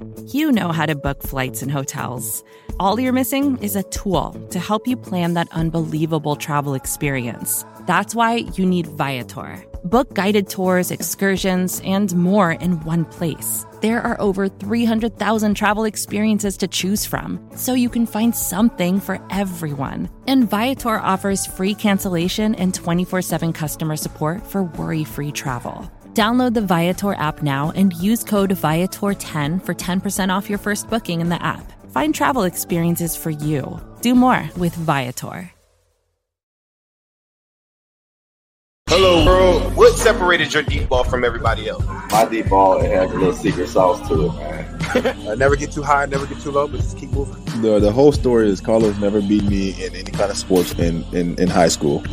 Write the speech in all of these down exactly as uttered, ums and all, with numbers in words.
You know how to book flights and hotels. All you're missing is a tool to help you plan that unbelievable travel experience. That's why you need Viator. Book guided tours, excursions, and more in one place. There are over three hundred thousand travel experiences to choose from, so you can find something for everyone. And Viator offers free cancellation and twenty-four seven customer support for worry-free travel. Download the Viator app now and use code Viator ten for ten percent off your first booking in the app. Find travel experiences for you. Do more with Viator. Hello, world. What separated your deep ball from everybody else? My deep ball, it has a little secret sauce to it, man. uh, never get too high, never get too low, but just keep moving. The the whole story is Carlos never beat me in any kind of sports in, in, in high school.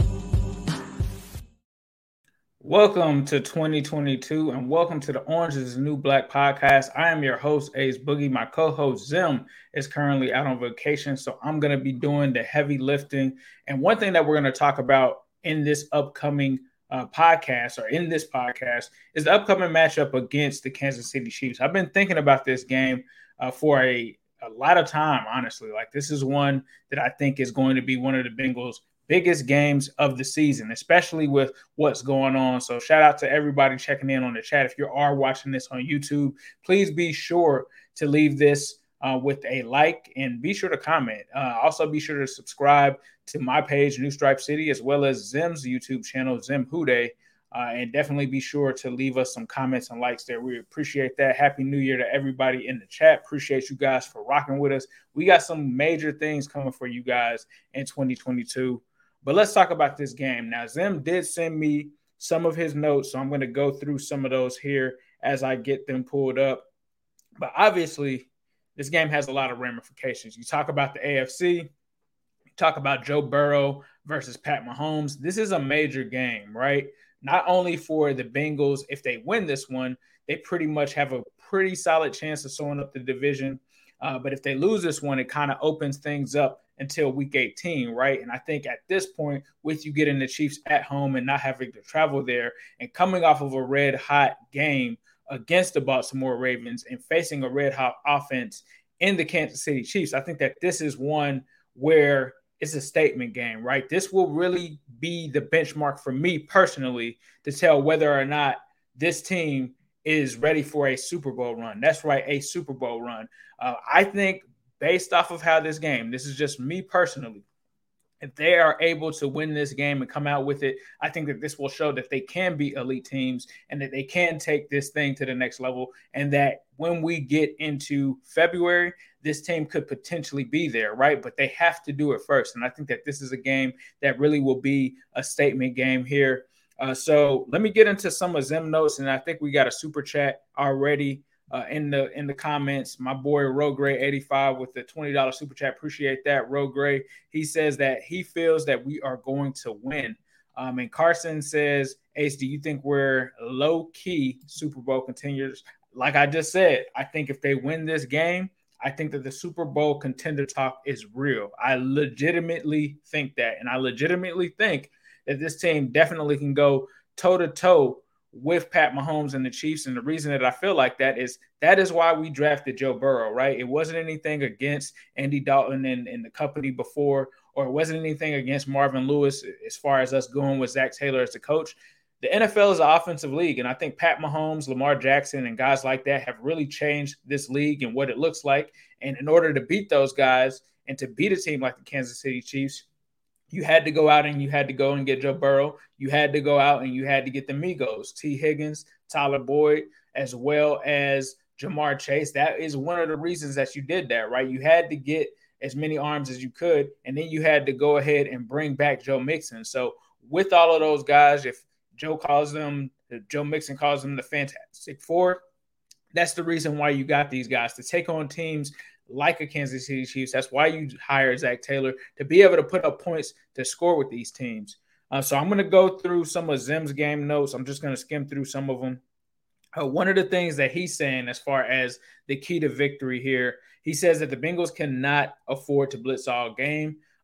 Welcome to twenty twenty-two and welcome to the Orange is the New Black podcast. I am your host, Ace Boogie. My co-host, Zim, is currently out on vacation, so I'm going to be doing the heavy lifting. And one thing that we're going to talk about in this upcoming uh, podcast or in this podcast is the upcoming matchup against the Kansas City Chiefs. I've been thinking about this game uh, for a, a lot of time, honestly. Like, this is one that I think is going to be one of the Bengals' biggest games of the season, especially with what's going on. So shout out to everybody checking in on the chat. If you are watching this on YouTube, please be sure to leave this uh, with a like and be sure to comment. Uh, also be sure to subscribe to my page, New Stripe City, as well as Zim's YouTube channel, Zim Hude, uh, and definitely be sure to leave us some comments and likes there. We appreciate that. Happy New Year to everybody in the chat. Appreciate you guys for rocking with us. We got some major things coming for you guys in twenty twenty-two. But let's talk about this game. Now, Zim did send me some of his notes, so I'm going to go through some of those here as I get them pulled up. But obviously, this game has a lot of ramifications. You talk about the A F C, you talk about Joe Burrow versus Pat Mahomes. This is a major game, right? Not only for the Bengals, if they win this one, they pretty much have a pretty solid chance of sewing up the division. Uh, but if they lose this one, it kind of opens things up until week eighteen, right? And I think at this point, with you getting the Chiefs at home and not having to travel there and coming off of a red-hot game against the Baltimore Ravens and facing a red-hot offense in the Kansas City Chiefs, I think that this is one where it's a statement game, right? This will really be the benchmark for me personally to tell whether or not this team is ready for a Super Bowl run. That's right, a Super Bowl run. Uh, I think based off of how this game, this is just me personally, if they are able to win this game and come out with it, I think that this will show that they can be elite teams and that they can take this thing to the next level, and that when we get into February, this team could potentially be there, right? But they have to do it first. And I think that this is a game that really will be a statement game here. Uh, so let me get into some of Zim notes, and I think we got a super chat already uh, in the in the comments. My boy Rogray eighty-five with the twenty dollars super chat. Appreciate that, Rogray. He says that he feels that we are going to win. Um, and Carson says, Ace, do you think we're low-key Super Bowl contenders? Like I just said, I think if they win this game, I think that the Super Bowl contender talk is real. I legitimately think that, and I legitimately think that this team definitely can go toe-to-toe with Pat Mahomes and the Chiefs. And the reason that I feel like that is that is why we drafted Joe Burrow, right? It wasn't anything against Andy Dalton and, and the company before, or it wasn't anything against Marvin Lewis as far as us going with Zach Taylor as the coach. The N F L is an offensive league, and I think Pat Mahomes, Lamar Jackson, and guys like that have really changed this league and what it looks like. And in order to beat those guys and to beat a team like the Kansas City Chiefs, you had to go out and you had to go and get Joe Burrow. You had to go out and you had to get the Migos, T. Higgins, Tyler Boyd, as well as Jamar Chase. That is one of the reasons that you did that, right? You had to get as many arms as you could, and then you had to go ahead and bring back Joe Mixon. So with all of those guys, if Joe calls them, if Joe Mixon calls them the Fantastic Four, that's the reason why you got these guys to take on teams like a Kansas City Chiefs. That's why you hire Zach Taylor, to be able to put up points to score with these teams. Uh, so I'm going to go through some of Zim's game notes. I'm just going to skim through some of them. Uh, one of the things that he's saying as far as the key to victory here, he says that the Bengals cannot afford to blitz all game.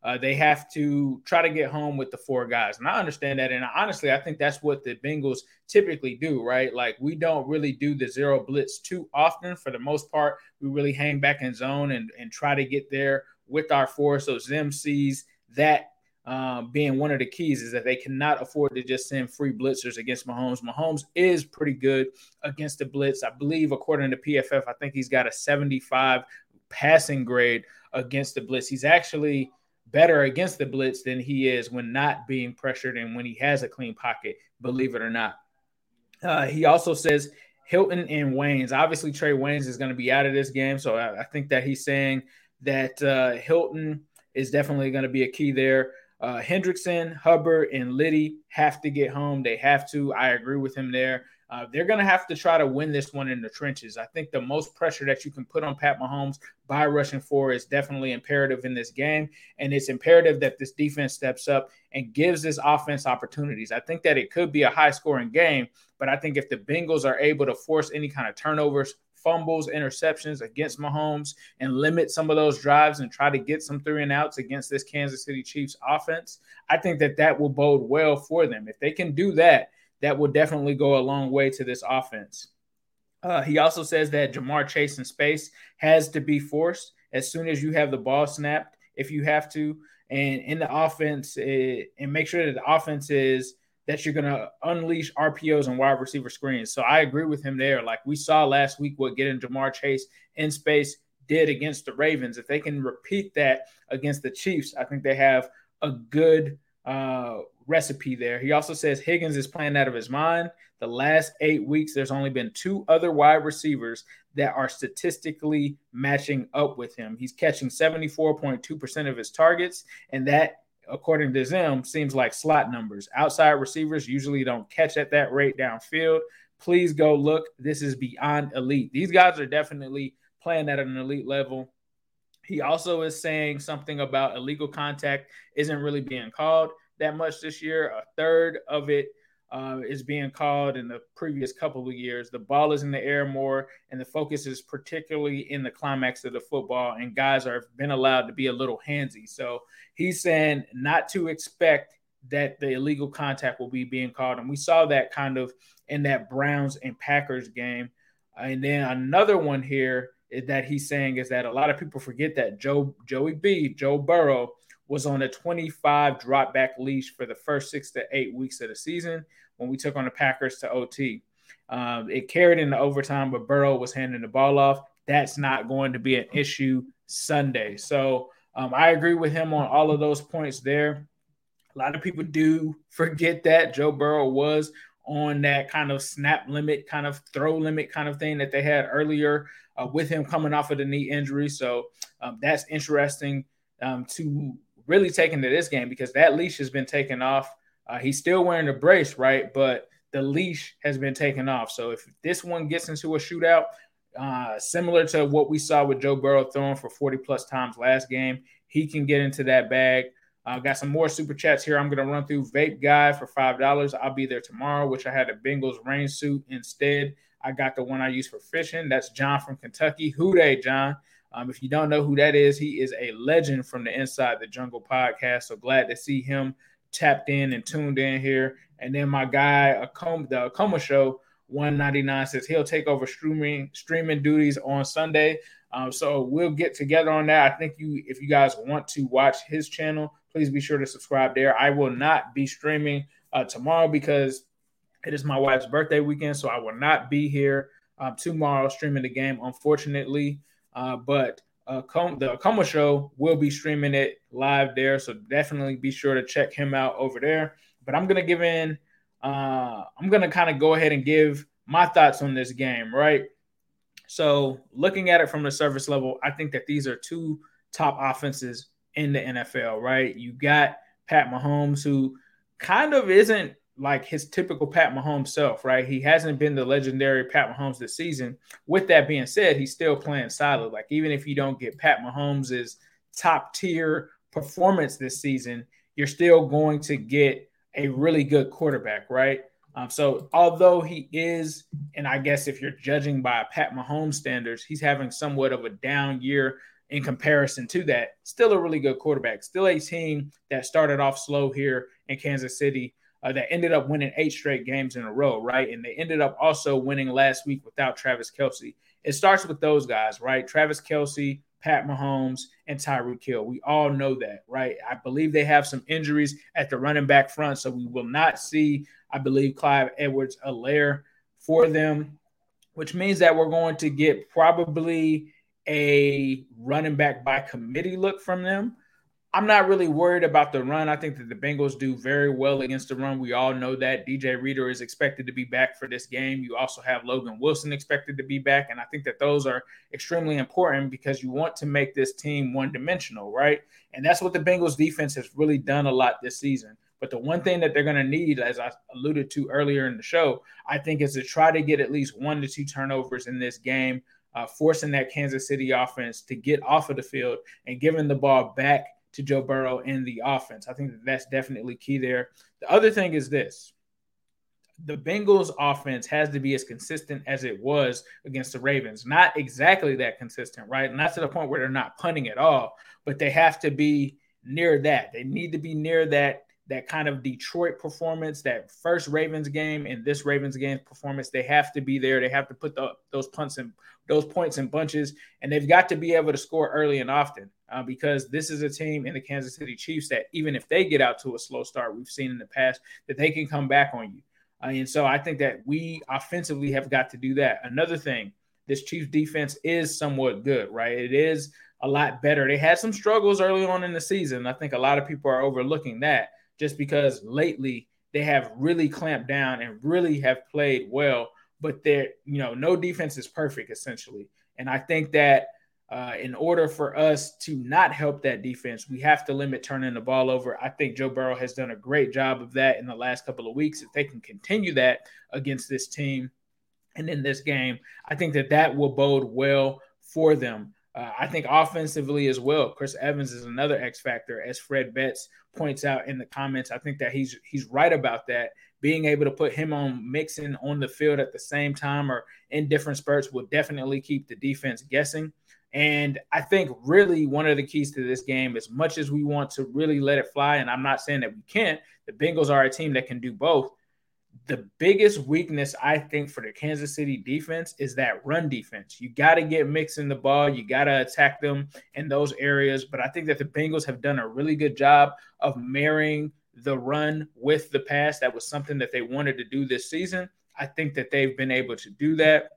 Uh, they have to try to get home with the four guys. And I understand that. And honestly, I think that's what the Bengals typically do, right? Like, we don't really do the zero blitz too often. For the most part, we really hang back in zone and, and try to get there with our four. So Zim sees that uh, being one of the keys is that they cannot afford to just send free blitzers against Mahomes. Mahomes is pretty good against the blitz. I believe, according to P F F, I think he's got a seventy-five passing grade against the blitz. He's actually better against the blitz than he is when not being pressured and when he has a clean pocket, believe it or not. Uh, he also says Hilton and Waynes. Obviously, Trey Waynes is going to be out of this game, so I, I think that he's saying that uh, Hilton is definitely going to be a key there. Uh, Hendrickson, Hubbard, and Liddy have to get home. They have to. I agree with him there. Uh, they're going to have to try to win this one in the trenches. I think the most pressure that you can put on Pat Mahomes by rushing four is definitely imperative in this game. And it's imperative that this defense steps up and gives this offense opportunities. I think that it could be a high-scoring game, but I think if the Bengals are able to force any kind of turnovers, fumbles, interceptions against Mahomes and limit some of those drives and try to get some three and outs against this Kansas City Chiefs offense, I think that that will bode well for them. If they can do that, that will definitely go a long way to this offense. Uh, he also says that Jamar Chase in space has to be forced as soon as you have the ball snapped, if you have to, and in the offense, it, and make sure that the offense is that you're going to unleash R P Os and wide receiver screens. So I agree with him there. Like we saw last week what getting Jamar Chase in space did against the Ravens. If they can repeat that against the Chiefs, I think they have a good uh, recipe there. He also says Higgins is playing out of his mind. The last eight weeks, there's only been two other wide receivers that are statistically matching up with him. He's catching seventy-four point two percent of his targets, and that, according to Zim, seems like slot numbers. Outside receivers usually don't catch at that rate downfield. Please go look. This is beyond elite. These guys are definitely playing at an elite level. He also is saying something about illegal contact isn't really being called that much this year. A third of it uh, is being called in the previous couple of years. The ball is in the air more, and the focus is particularly in the climax of the football, and guys are been allowed to be a little handsy. So he's saying not to expect that the illegal contact will be being called, and we saw that kind of in that Browns and Packers game. And then another one here is that he's saying is that a lot of people forget that Joe Joey B, Joe Burrow, was on a twenty-five drop back leash for the first six to eight weeks of the season when we took on the Packers to O T. Um, it carried into overtime, but Burrow was handing the ball off. That's not going to be an issue Sunday. So um, I agree with him on all of those points there. A lot of people do forget that Joe Burrow was on that kind of snap limit, kind of throw limit kind of thing that they had earlier uh, with him coming off of the knee injury. So um, that's interesting um, to really take into this game because that leash has been taken off. Uh, he's still wearing a brace, right? But the leash has been taken off. So if this one gets into a shootout, uh, similar to what we saw with Joe Burrow throwing for forty plus times last game, he can get into that bag. I uh, got some more super chats here. I'm going to run through Vape Guy for five dollars. I'll be there tomorrow, which I had a Bengals rain suit instead. I got the one I use for fishing. That's John from Kentucky. Who dey, John? Um, if you don't know who that is, he is a legend from the Inside the Jungle podcast. So glad to see him tapped in and tuned in here. And then my guy, Acoma, the Acoma Show, one ninety-nine says he'll take over streaming streaming duties on Sunday. Um, so we'll get together on that. I think you, if you guys want to watch his channel, please be sure to subscribe there. I will not be streaming uh, tomorrow because it is my wife's birthday weekend, so I will not be here uh, tomorrow streaming the game, unfortunately. Uh, but uh, Com- the Como Show will be streaming it live there, so definitely be sure to check him out over there. But I'm gonna give in. Uh, I'm gonna kind of go ahead and give my thoughts on this game, right? So looking at it from the surface level, I think that these are two top offenses in the N F L, right? You got Pat Mahomes, who kind of isn't like his typical Pat Mahomes self, right? He hasn't been the legendary Pat Mahomes this season. With that being said, he's still playing solid. Like even if you don't get Pat Mahomes' top tier performance this season, you're still going to get a really good quarterback, right? Um, so although he is, and I guess if you're judging by Pat Mahomes standards, he's having somewhat of a down year in comparison to that, still a really good quarterback, still a team that started off slow here in Kansas City, uh, that ended up winning eight straight games in a row, right? And they ended up also winning last week without Travis Kelce. It starts with those guys, right? Travis Kelce, Pat Mahomes, and Tyreek Hill. We all know that, right? I believe they have some injuries at the running back front, so we will not see, I believe, Clyde Edwards-Helaire for them, which means that we're going to get probably a running back by committee look from them. I'm not really worried about the run. I think that the Bengals do very well against the run. We all know that. D J Reader is expected to be back for this game. You also have Logan Wilson expected to be back, and I think that those are extremely important because you want to make this team one-dimensional, right? And that's what the Bengals defense has really done a lot this season. But the one thing that they're going to need, as I alluded to earlier in the show, I think is to try to get at least one to two turnovers in this game, uh, forcing that Kansas City offense to get off of the field and giving the ball back to Joe Burrow in the offense. I think that that's definitely key there. The other thing is this. The Bengals offense has to be as consistent as it was against the Ravens. Not exactly that consistent, right? Not to the point where they're not punting at all, but they have to be near that. They need to be near that that kind of Detroit performance, that first Ravens game and this Ravens game performance. They have to be there. They have to put the, those punts in, those points in bunches, and they've got to be able to score early and often uh, because this is a team in the Kansas City Chiefs that even if they get out to a slow start, we've seen in the past that they can come back on you. Uh, and so I think that we offensively have got to do that. Another thing, this Chiefs defense is somewhat good, right? It is a lot better. They had some struggles early on in the season. I think a lot of people are overlooking that, just because lately they have really clamped down and really have played well, but they're, you know, no defense is perfect essentially. And I think that uh, in order for us to not help that defense, we have to limit turning the ball over. I think Joe Burrow has done a great job of that in the last couple of weeks. If they can continue that against this team and in this game, I think that that will bode well for them. Uh, I think offensively as well, Chris Evans is another X factor, as Fred Betts points out in the comments. I think that he's he's right about that. Being able to put him on Mixon on the field at the same time or in different spurts will definitely keep the defense guessing. And I think really one of the keys to this game, as much as we want to really let it fly, and I'm not saying that we can't, the Bengals are a team that can do both. The biggest weakness, I think, for the Kansas City defense is that run defense. You got to get Mixon the ball. You got to attack them in those areas. But I think that the Bengals have done a really good job of marrying the run with the pass. That was something that they wanted to do this season. I think that they've been able to do that.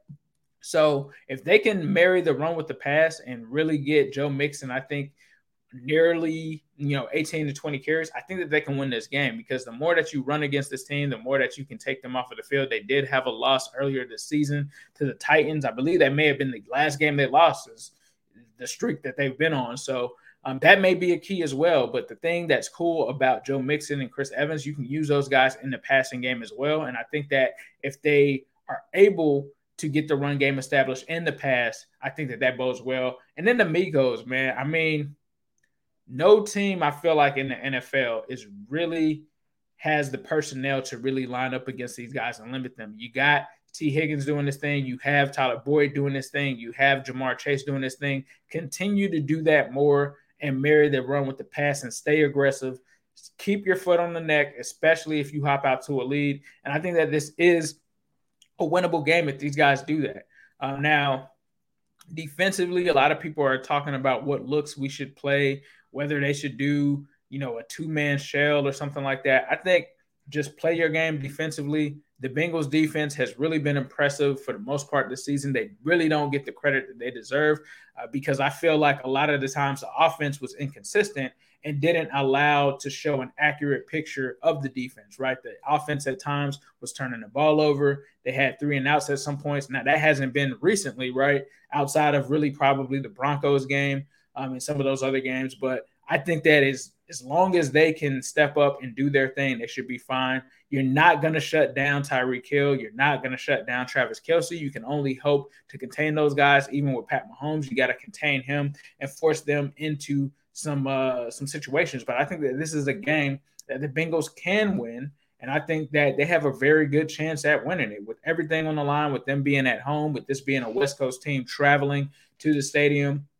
So if they can marry the run with the pass and really get Joe Mixon, I think, nearly, you know, eighteen to twenty carries, I think that they can win this game because the more that you run against this team, the more that you can take them off of the field. They did have a loss earlier this season to the Titans. I believe that may have been the last game they lost, is the streak that they've been on. So um, that may be a key as well. But the thing that's cool about Joe Mixon and Chris Evans, you can use those guys in the passing game as well. And I think that if they are able to get the run game established in the pass, I think that that bodes well. And then the Migos, man, I mean, no team, I feel like, in the N F L is really has the personnel to really line up against these guys and limit them. You got T. Higgins doing this thing. You have Tyler Boyd doing this thing. You have Jamar Chase doing this thing. Continue to do that more and marry the run with the pass and stay aggressive. Keep your foot on the neck, especially if you hop out to a lead. And I think that this is a winnable game if these guys do that. Uh, now, defensively, a lot of people are talking about what looks we should play, whether they should do, you know, a two-man shell or something like that. I think just play your game defensively. The Bengals defense has really been impressive for the most part this season. They really don't get the credit that they deserve uh, because I feel like a lot of the times the offense was inconsistent and didn't allow to show an accurate picture of the defense, right? The offense at times was turning the ball over. They had three and outs at some points. Now, that hasn't been recently, right, outside of really probably the Broncos game um, and some of those other games. But I think that is as long as they can step up and do their thing, they should be fine. You're not going to shut down Tyreek Hill. You're not going to shut down Travis Kelce. You can only hope to contain those guys. Even with Pat Mahomes, you got to contain him and force them into some uh, some situations. But I think that this is a game that the Bengals can win, and I think that they have a very good chance at winning it. With everything on the line, with them being at home, with this being a West Coast team traveling to the stadium,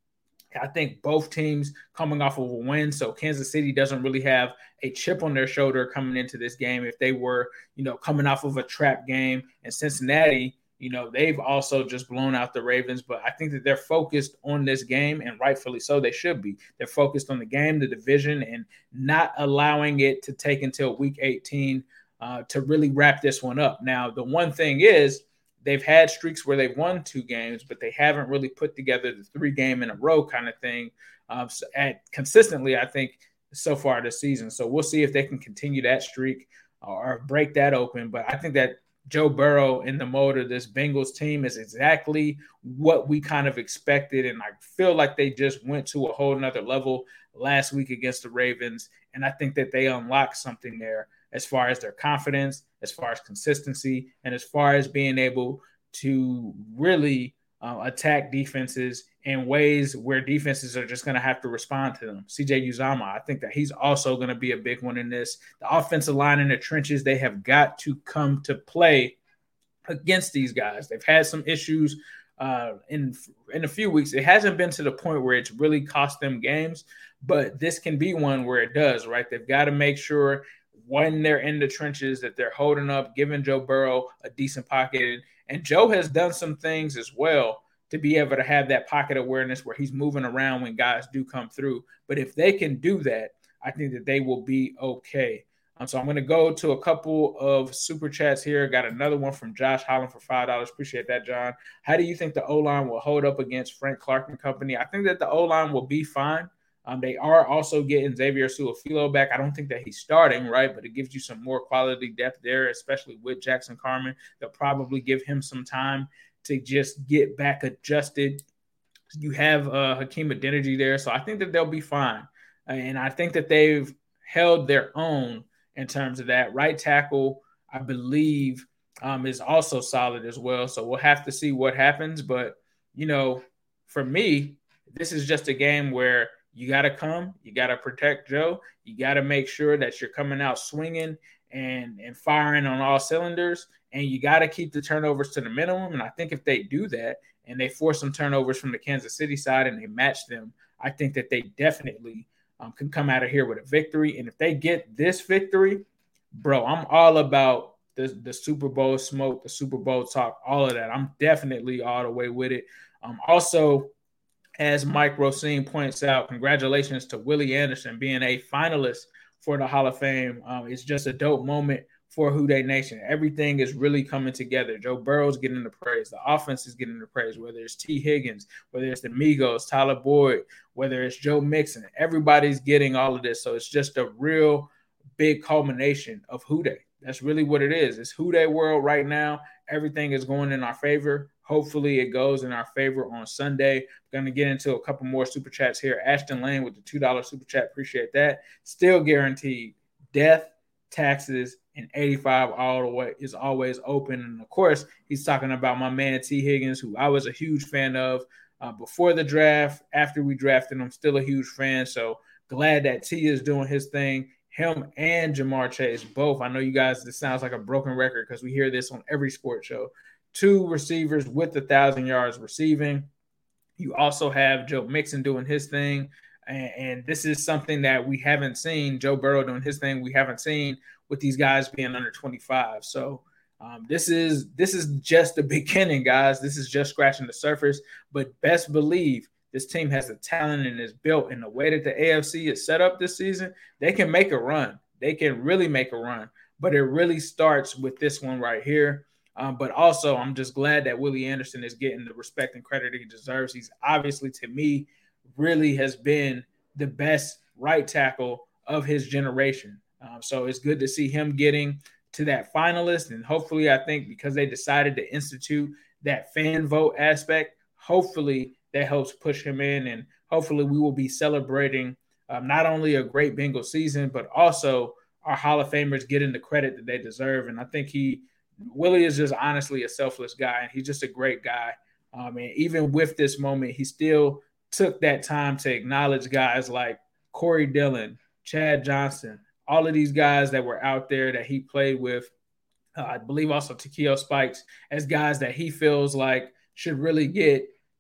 I think both teams coming off of a win, so Kansas City doesn't really have a chip on their shoulder coming into this game. If they were, you know, coming off of a trap game, and Cincinnati, you know, they've also just blown out the Ravens. But I think that they're focused on this game, and rightfully so. They should be. They're focused on the game, the division, and not allowing it to take until week eighteen uh, to really wrap this one up. Now, the one thing is, they've had streaks where they've won two games, but they haven't really put together the three game in a row kind of thing um, so at consistently, I think, so far this season. So we'll see if they can continue that streak or break that open. But I think that Joe Burrow in the mold of this Bengals team is exactly what we kind of expected. And I feel like they just went to a whole nother level last week against the Ravens. And I think that they unlocked something there as far as their confidence, as far as consistency, and as far as being able to really uh, attack defenses in ways where defenses are just going to have to respond to them. C J Uzomah, I think that he's also going to be a big one in this. The offensive line in the trenches, they have got to come to play against these guys. They've had some issues uh, in, in a few weeks. It hasn't been to the point where it's really cost them games, but this can be one where it does, right? They've got to make sure when they're in the trenches that they're holding up, giving Joe Burrow a decent pocket. And Joe has done some things as well to be able to have that pocket awareness where he's moving around when guys do come through. But if they can do that, I think that they will be okay. Um, so I'm going to go to a couple of super chats here. Got another one from Josh Holland for five dollars. Appreciate that, John. How do you think the O-line will hold up against Frank Clark and company? I think that the O-line will be fine. Um, they are also getting Xavier Su'a-Filo back. I don't think that he's starting, right? But it gives you some more quality depth there, especially with Jackson Carman. They'll probably give him some time to just get back adjusted. You have uh, Hakeem Adeniji there, so I think that they'll be fine. And I think that they've held their own in terms of that. Right tackle, I believe, um, is also solid as well. So we'll have to see what happens. But, you know, for me, this is just a game where you got to come, you got to protect Joe. You got to make sure that you're coming out swinging and, and firing on all cylinders. And you got to keep the turnovers to the minimum. And I think if they do that and they force some turnovers from the Kansas City side and they match them, I think that they definitely um, can come out of here with a victory. And if they get this victory, bro, I'm all about the, the Super Bowl smoke, the Super Bowl talk, all of that. I'm definitely all the way with it. Um, also, as Mike Rosine points out, congratulations to Willie Anderson being a finalist for the Hall of Fame. Um, it's just a dope moment for Who Dey Nation. Everything is really coming together. Joe Burrow's getting the praise. The offense is getting the praise, whether it's T. Higgins, whether it's the Migos, Tyler Boyd, whether it's Joe Mixon. Everybody's getting all of this. So it's just a real big culmination of Who Dey. That's really what it is. It's Who Dey world right now. Everything is going in our favor. Hopefully it goes in our favor on Sunday. We're going to get into a couple more super chats here. Ashton Lane with the two dollars super chat. Appreciate that. Still guaranteed. Death, taxes, and eighty-five all the way is always open. And, of course, he's talking about my man T. Higgins, who I was a huge fan of uh, before the draft. After we drafted him, still a huge fan. So glad that T is doing his thing. Him and Jamar Chase both. I know you guys, this sounds like a broken record because we hear this on every sports show. Two receivers with a thousand yards receiving. You also have Joe Mixon doing his thing. And, and this is something that we haven't seen. Joe Burrow doing his thing. We haven't seen with these guys being under twenty-five. So um, this is this is just the beginning, guys. This is just scratching the surface. But best believe this team has the talent and is built in the way that the A F C is set up this season. They can make a run. They can really make a run. But it really starts with this one right here. Um, but also, I'm just glad that Willie Anderson is getting the respect and credit he deserves. He's obviously, to me, really has been the best right tackle of his generation. Um, so it's good to see him getting to that finalist. And hopefully, I think because they decided to institute that fan vote aspect, hopefully that helps push him in. And hopefully we will be celebrating um, not only a great Bengal season, but also our Hall of Famers getting the credit that they deserve. And I think he – Willie is just honestly a selfless guy, and he's just a great guy. Um, and even with this moment, he still took that time to acknowledge guys like Corey Dillon, Chad Johnson, all of these guys that were out there that he played with. Uh, I believe also Takeo Spikes as guys that he feels like should really get the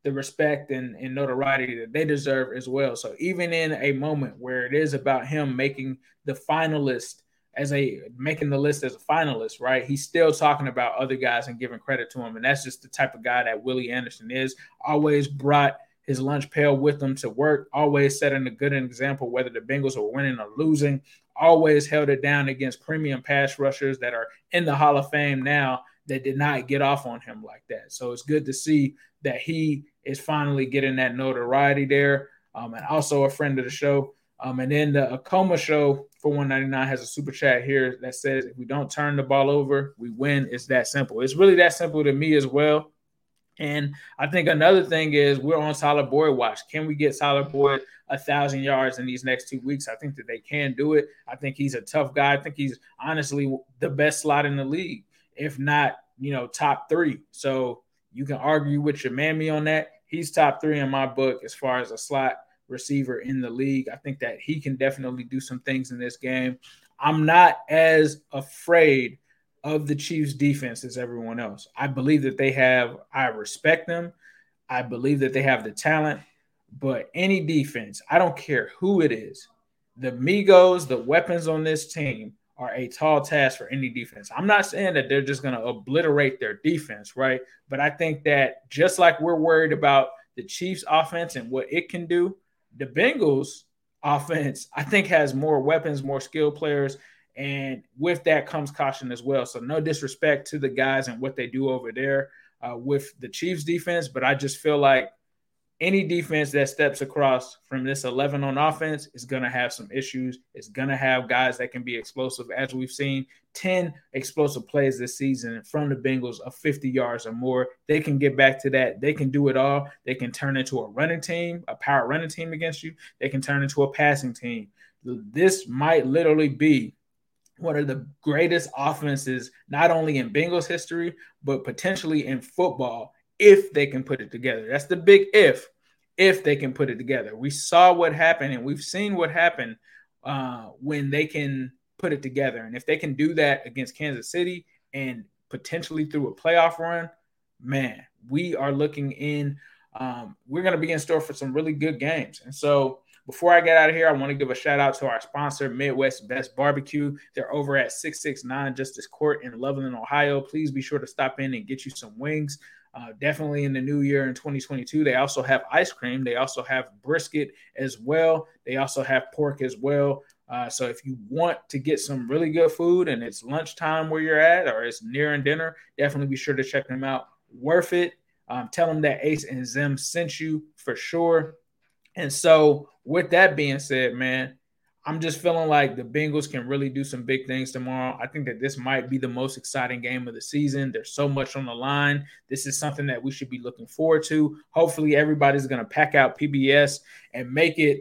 the respect and, and notoriety that they deserve as well. So even in a moment where it is about him making the finalist as a making the list as a finalist, right? He's still talking about other guys and giving credit to him. And that's just the type of guy that Willie Anderson is. Always brought his lunch pail with him to work, always setting a good example, whether the Bengals were winning or losing, always held it down against premium pass rushers that are in the Hall of Fame now that did not get off on him like that. So it's good to see that he is finally getting that notoriety there. Um, and also a friend of the show. Um, and then the Acoma Show for one ninety-nine has a super chat here that says, if we don't turn the ball over, we win. It's that simple. It's really that simple to me as well. And I think another thing is we're on Tyler Boyd watch. Can we get Tyler Boyd a thousand yards in these next two weeks? I think that they can do it. I think he's a tough guy. I think he's honestly the best slot in the league, if not, you know, top three. So you can argue with your mammy on that. He's top three in my book as far as a slot receiver in the league. I think that he can definitely do some things in this game. I'm not as afraid of the Chiefs defense as everyone else. I believe that they have, I respect them. I believe that they have the talent, but any defense, I don't care who it is, the Migos, the weapons on this team are a tall task for any defense. I'm not saying that they're just going to obliterate their defense, right? But I think that just like we're worried about the Chiefs offense and what it can do, the Bengals offense, I think, has more weapons, more skilled players, and with that comes caution as well. So no disrespect to the guys and what they do over there uh, with the Chiefs defense, but I just feel like any defense that steps across from this eleven on offense is going to have some issues. It's going to have guys that can be explosive, as we've seen ten explosive plays this season from the Bengals of fifty yards or more. They can get back to that. They can do it all. They can turn into a running team, a power running team against you. They can turn into a passing team. This might literally be one of the greatest offenses, not only in Bengals history, but potentially in football, if they can put it together. That's the big if, if they can put it together. We saw what happened, and we've seen what happened uh, when they can put it together. And if they can do that against Kansas City and potentially through a playoff run, man, we are looking in um, – we're going to be in store for some really good games. And so before I get out of here, I want to give a shout-out to our sponsor, Midwest Best Barbecue. They're over at six sixty-nine Justice Court in Loveland, Ohio. Please be sure to stop in and get you some wings. Uh, definitely in the new year in twenty twenty-two. They also have ice cream. They also have brisket as well. They also have pork as well. Uh, so if you want to get some really good food and it's lunchtime where you're at or it's nearing dinner, definitely be sure to check them out. Worth it. Um, tell them that Ace and Zim sent you for sure. And so with that being said, man, I'm just feeling like the Bengals can really do some big things tomorrow. I think that this might be the most exciting game of the season. There's so much on the line. This is something that we should be looking forward to. Hopefully everybody's going to pack out P B S and make it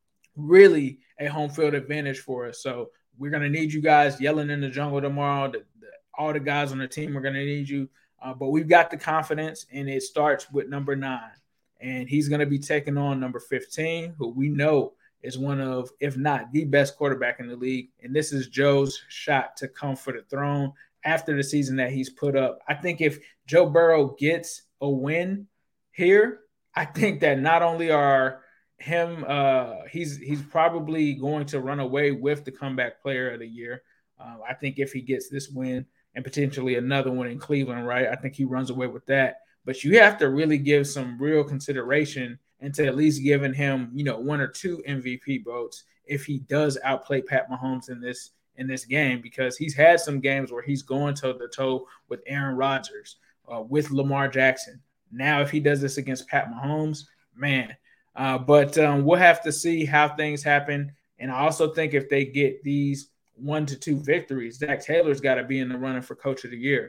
really a home field advantage for us. So we're going to need you guys yelling in the jungle tomorrow. The, the, all the guys on the team are going to need you. Uh, but we've got the confidence, and it starts with number nine. And he's going to be taking on number fifteen, who we know is one of, if not the best quarterback in the league. And this is Joe's shot to come for the throne after the season that he's put up. I think if Joe Burrow gets a win here, I think that not only are him, uh, he's he's probably going to run away with the comeback player of the year. Uh, I think if he gets this win and potentially another one in Cleveland, right, I think he runs away with that. But you have to really give some real consideration into at least giving him, you know, one or two M V P votes if he does outplay Pat Mahomes in this in this game, because he's had some games where he's going toe-to-toe with Aaron Rodgers, uh, with Lamar Jackson. Now, if he does this against Pat Mahomes, man. Uh, but um, we'll have to see how things happen. And I also think if they get these one to two victories, Zach Taylor's got to be in the running for Coach of the Year.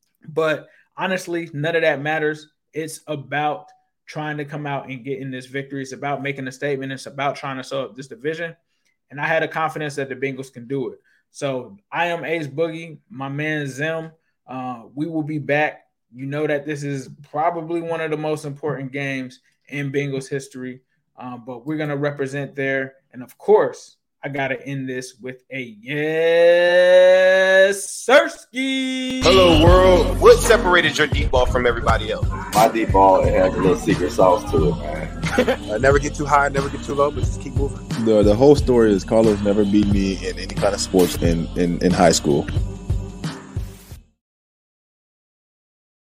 But honestly, none of that matters. It's about trying to come out and get in this victory. It's about making a statement. It's about trying to sew up this division. And I had a confidence that the Bengals can do it. So I am Ace Boogie, my man Zim. Uh, we will be back. You know that this is probably one of the most important games in Bengals history, um, but we're going to represent there. And of course, I gotta end this with a yes, Sirski. Hello, world. What separated your deep ball from everybody else? My deep ball, it has a little secret sauce to it, man. uh, never get too high, never get too low, but just keep moving. The the whole story is Carlos never beat me in any kind of sports in, in, in high school.